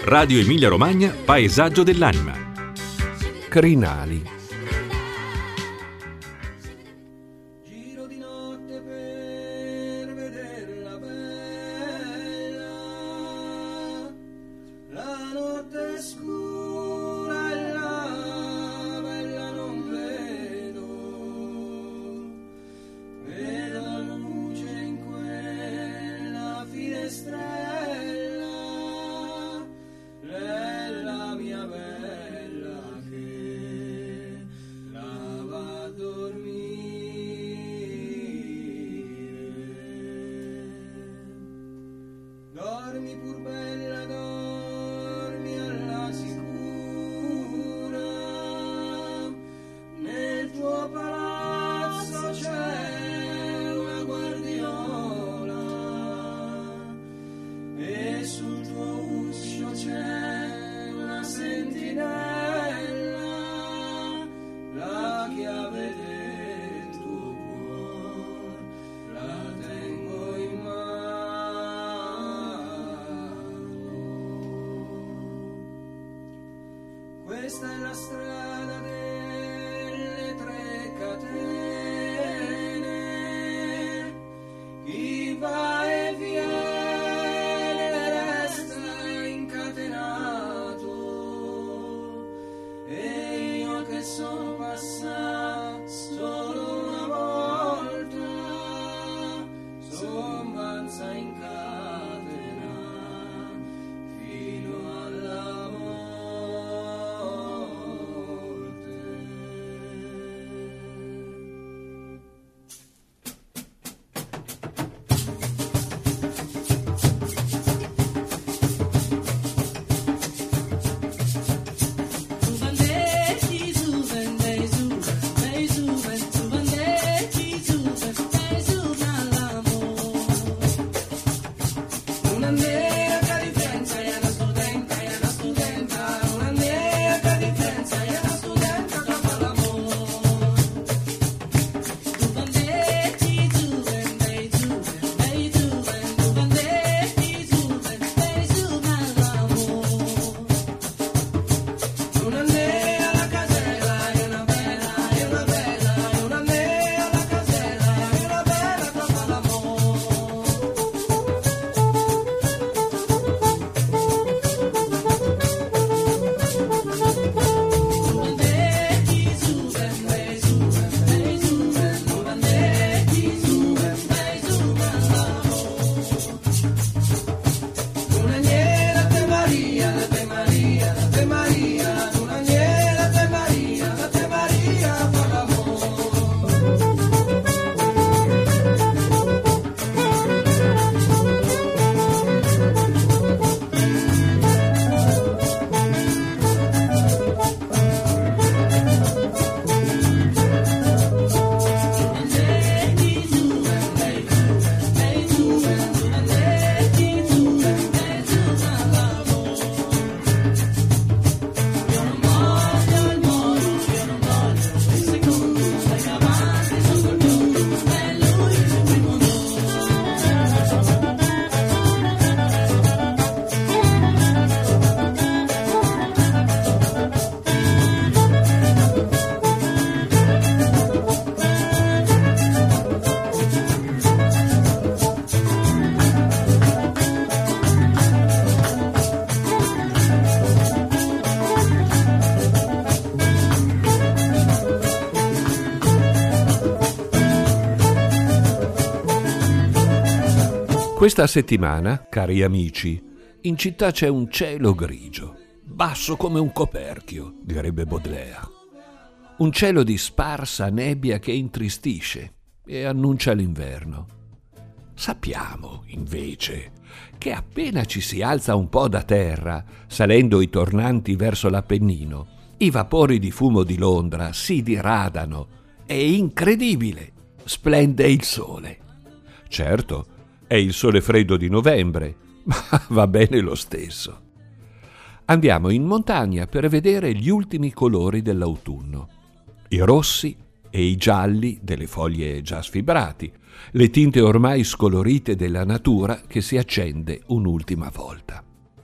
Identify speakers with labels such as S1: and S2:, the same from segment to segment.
S1: Radio Emilia Romagna, Paesaggio dell'anima.
S2: Crinali.
S3: Giro di notte per vederla bella, la notte è scura e la bella non vedo, vedo la luce in quella finestrella, è la mia bella che la va a dormire. Dormi pur bella, dormi alla sicura, nel tuo palazzo c'è una guardiola e sul tuo uscio c'è una sentinella, la chiave del tuo cuore la tengo in mano. Questa è la strada delle tre catene, chi va e viene resta incatenato, e io che sono passato solo una volta, son manza in catena fino alla morte. Una nera differenza è una studenta, è una studenta, una nera differenza è una studenta che fa l'amore. Tu bandetti, tu vendei, tu vendei, tu vendi, tu bandetti, tu vendei, tu l'amore. Una nera la casella è una bella, è una bella, è una nera la casella è una bella che fa l'amore. Una niera te Maria, la te Maria, la te Maria, una niera te Maria, la te Maria fa l'amore.
S2: Questa settimana, cari amici, in città c'è un cielo grigio, basso come un coperchio, direbbe Baudelaire. Un cielo di sparsa nebbia che intristisce e annuncia l'inverno. Sappiamo, invece, che appena ci si alza un po' da terra, salendo i tornanti verso l'Appennino, i vapori di fumo di Londra si diradano. È incredibile! Splende il sole. Certo, è il sole freddo di novembre, ma va bene lo stesso. Andiamo in montagna per vedere gli ultimi colori dell'autunno. I rossi e i gialli delle foglie già sfibrati, le tinte ormai scolorite della natura che si accende un'ultima volta.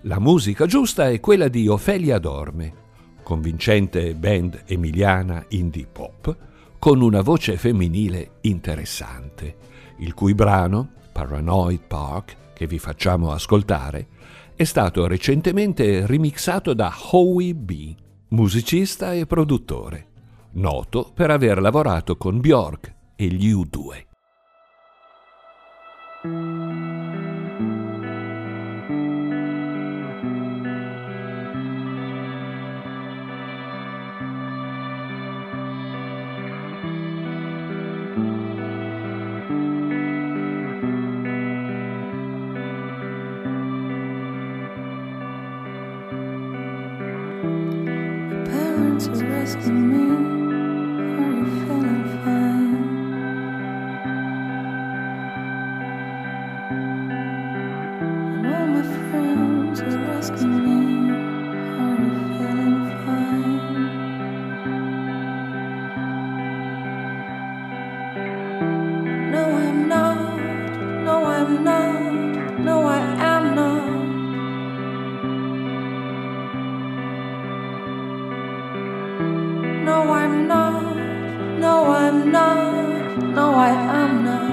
S2: La musica giusta è quella di Ofelia Dorme, convincente band emiliana indie pop con una voce femminile interessante, il cui brano, Paranoid Park, che vi facciamo ascoltare, è stato recentemente remixato da Howie B, musicista e produttore, noto per aver lavorato con Björk e gli U2.
S4: Parents are asking me, are you feeling fine? And all my friends are asking me, are you feeling fine? No, I'm not. No, I'm not. No, I am not. No, I'm not. No, I'm not. No, I am not.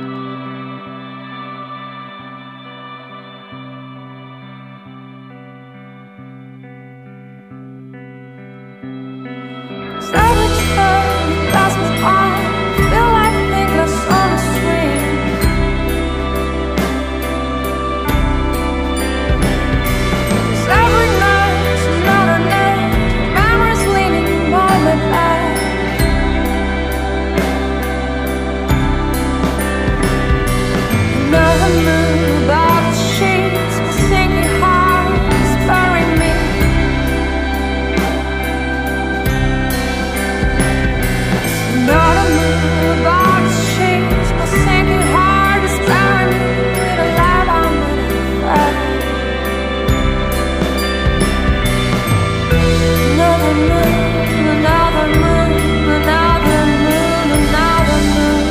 S4: Every time you pass me by, feel like fingers on a string. 'Cause every night's another night, memories leaning by my back. Another moon above the sheets, a sinking heart is burying me. Another moon above the sheets, a sinking heart is burying me with a light under the fire. Another moon, another moon, another moon, another moon.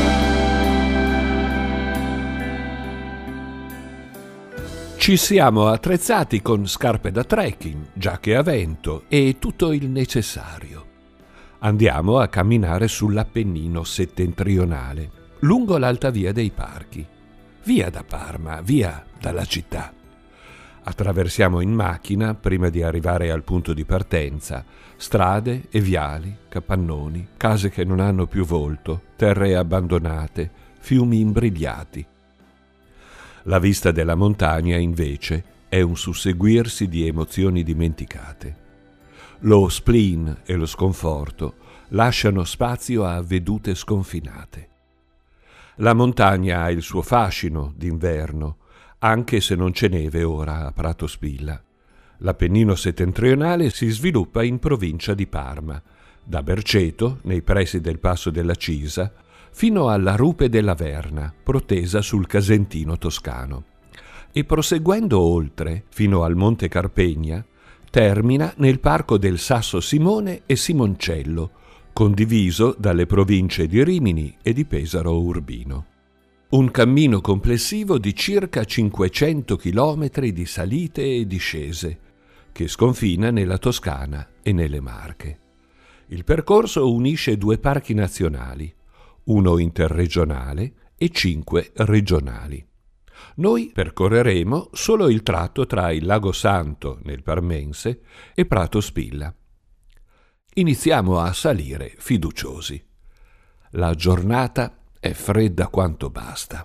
S2: Ci siamo attrezzati con scarpe da trekking, giacche a vento e tutto il necessario. Andiamo a camminare sull'Appennino settentrionale, lungo l'alta via dei Parchi. Via da Parma, via dalla città. Attraversiamo in macchina, prima di arrivare al punto di partenza, strade e viali, capannoni, case che non hanno più volto, terre abbandonate, fiumi imbrigliati. La vista della montagna, invece, è un susseguirsi di emozioni dimenticate. Lo spleen e lo sconforto lasciano spazio a vedute sconfinate. La montagna ha il suo fascino d'inverno, anche se non c'è neve ora a Prato Spilla. L'Appennino settentrionale si sviluppa in provincia di Parma, da Berceto, nei pressi del Passo della Cisa, fino alla rupe della Verna, protesa sul Casentino toscano, e proseguendo oltre, fino al Monte Carpegna, termina nel parco del Sasso Simone e Simoncello, condiviso dalle province di Rimini e di Pesaro Urbino. Un cammino complessivo di circa 500 chilometri di salite e discese, che sconfina nella Toscana e nelle Marche. Il percorso unisce 2 parchi nazionali, uno interregionale e 5 regionali. Noi percorreremo solo il tratto tra il Lago Santo, nel Parmense, e Prato Spilla. Iniziamo a salire fiduciosi. La giornata è fredda quanto basta.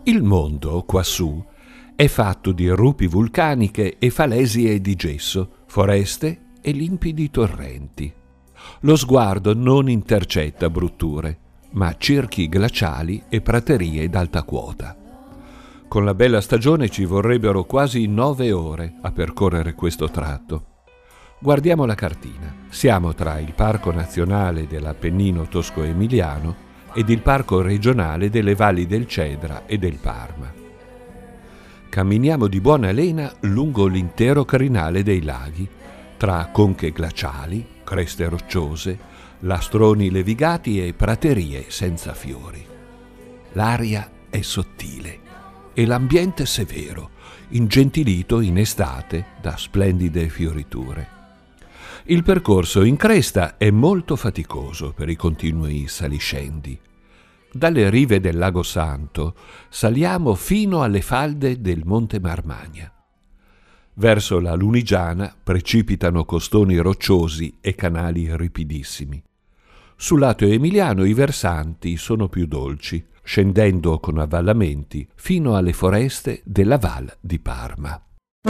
S2: Il mondo, quassù, è fatto di rupi vulcaniche e falesie di gesso, foreste e limpidi torrenti. Lo sguardo non intercetta brutture, ma circhi glaciali e praterie d'alta quota. Con la bella stagione ci vorrebbero quasi 9 ore a percorrere questo tratto. Guardiamo la cartina. Siamo tra il Parco Nazionale dell'Appennino Tosco-Emiliano ed il Parco Regionale delle Valli del Cedra e del Parma. Camminiamo di buona lena lungo l'intero crinale dei laghi, tra conche glaciali, creste rocciose, lastroni levigati e praterie senza fiori. L'aria è sottile e l'ambiente severo, ingentilito in estate da splendide fioriture. Il percorso in cresta è molto faticoso per i continui saliscendi. Dalle rive del Lago Santo saliamo fino alle falde del Monte Marmagna. Verso la Lunigiana precipitano costoni rocciosi e canali ripidissimi. Sul lato emiliano i versanti sono più dolci, scendendo con avvallamenti fino alle foreste della Val di Parma.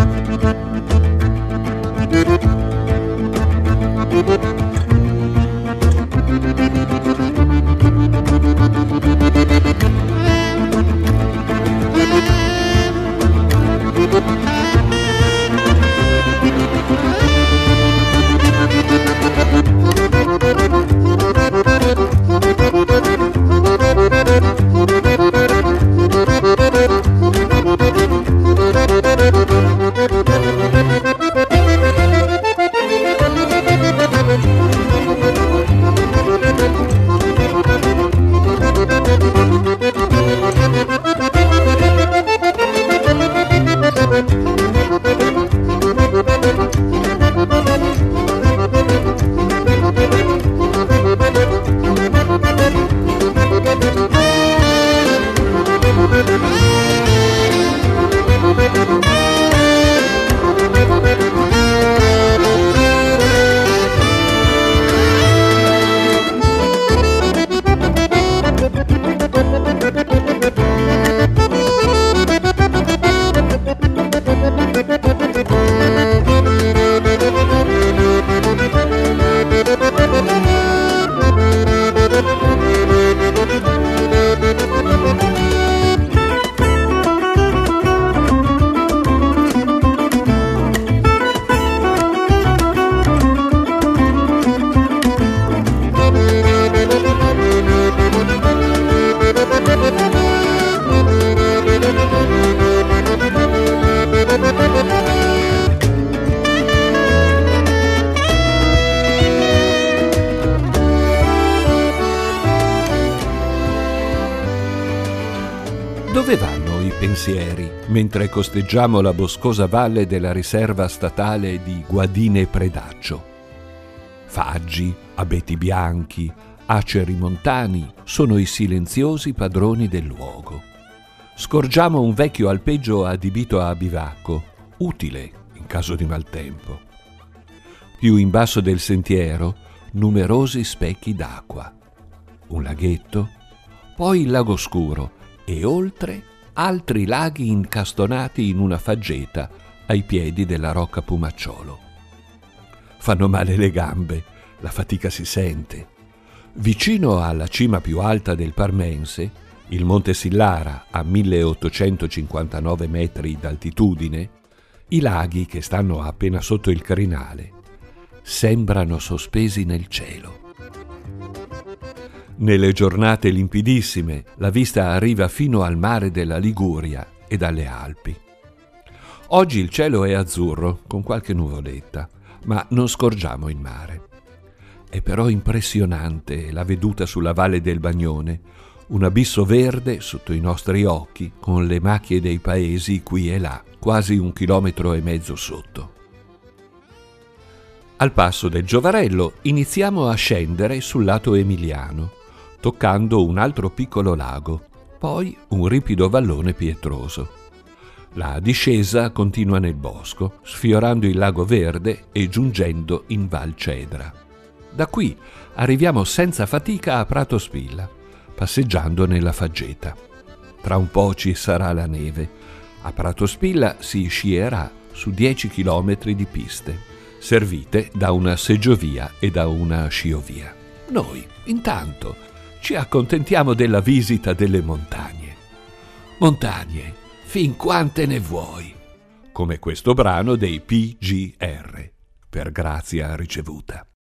S2: Dove vanno i pensieri mentre costeggiamo la boscosa valle della riserva statale di Guadine Predaccio? Faggi, abeti bianchi, aceri montani sono i silenziosi padroni del luogo. Scorgiamo un vecchio alpeggio adibito a bivacco, utile in caso di maltempo. Più in basso del sentiero, numerosi specchi d'acqua. Un laghetto, poi il lago scuro e oltre altri laghi incastonati in una faggeta ai piedi della rocca Pumacciolo. Fanno male le gambe, la fatica si sente. Vicino alla cima più alta del Parmense, il Monte Sillara a 1859 metri d'altitudine, i laghi che stanno appena sotto il crinale sembrano sospesi nel cielo. Nelle giornate limpidissime la vista arriva fino al mare della Liguria e dalle Alpi. Oggi il cielo è azzurro con qualche nuvoletta, ma non scorgiamo il mare. È però impressionante la veduta sulla valle del Bagnone, un abisso verde sotto i nostri occhi con le macchie dei paesi qui e là, quasi 1,5 chilometri sotto. Al passo del Giovarello iniziamo a scendere sul lato emiliano, toccando un altro piccolo lago, poi un ripido vallone pietroso. La discesa continua nel bosco, sfiorando il lago Verde e giungendo in Val Cedra. Da qui arriviamo senza fatica a Prato Spilla, passeggiando nella faggeta. Tra un po' ci sarà la neve. A Prato Spilla si scierà su 10 chilometri di piste, servite da una seggiovia e da una sciovia. Noi, intanto, ci accontentiamo della visita delle montagne. Montagne, fin quante ne vuoi, come questo brano dei PGR, per grazia ricevuta.